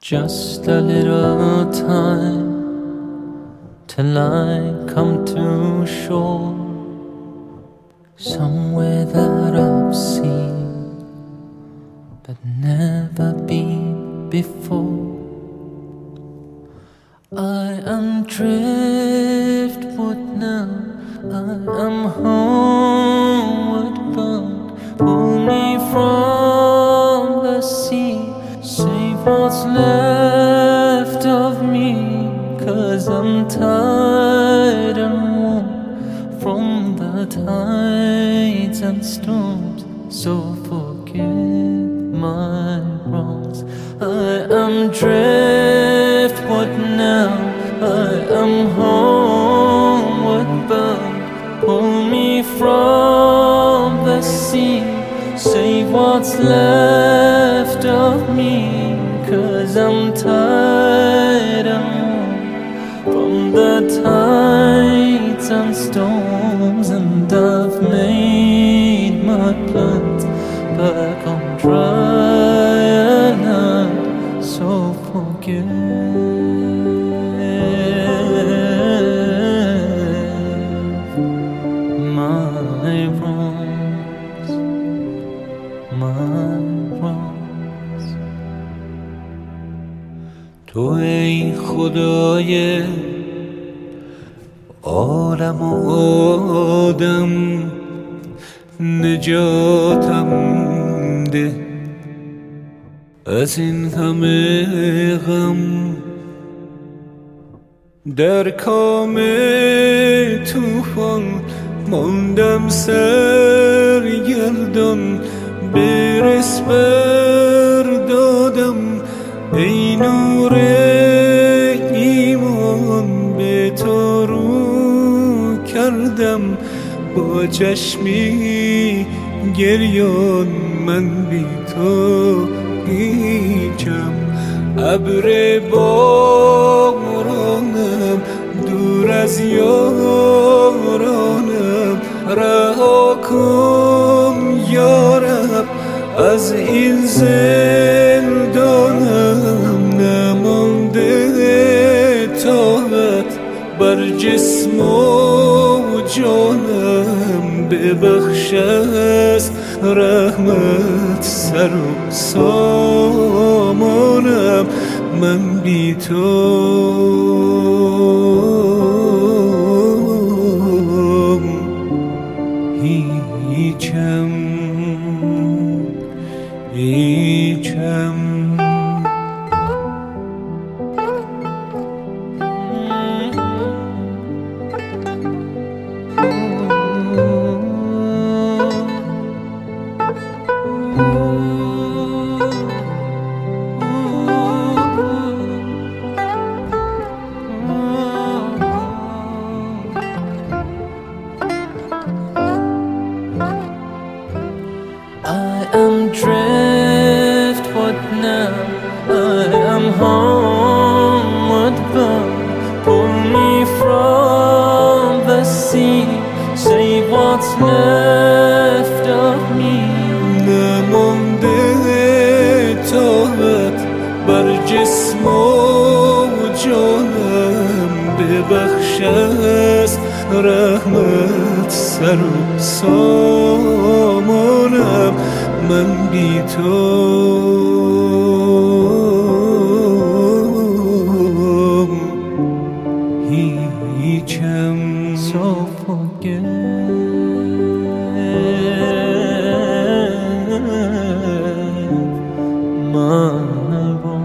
Just a little time till I come to shore, somewhere that I've seen but never been before. I am driftwood now, I am homeward bound. Pull me from the sea, save what's left of me, 'cause I'm tired and worn from the tides and storms. So forgive my wrongs. I am driftwood now, I am homeward bound. Pull me from the sea, save what's left of me, 'cause I'm tired and worn from the tides and storms. And I've made my plans back on dry land. So forgive my wrongs, my wrongs. تو ای خدای عالم و آدم، نجاتم ده از این همه غم. در کام طوفان ماندم سرگردان، برس بردادم ای نور ایمان. به تو رو کردم با چشمی گریان، من بی تو هیچم. ابر بارانم دور از یارانم، رها کن یارب از این زندانم. نمانده طاقت بر جسم و جانم، ببخش از رحمت سر و سامانم. من بی تو هیچم، هیچم. I am driftwood now, I am homeward bound. Pull me from the sea, save what's left of me. نمانده طاقت بر جسم و جانم، ببخش از رحمت سر و سامانم. من بی تو هیچم. So forgive my wrongs.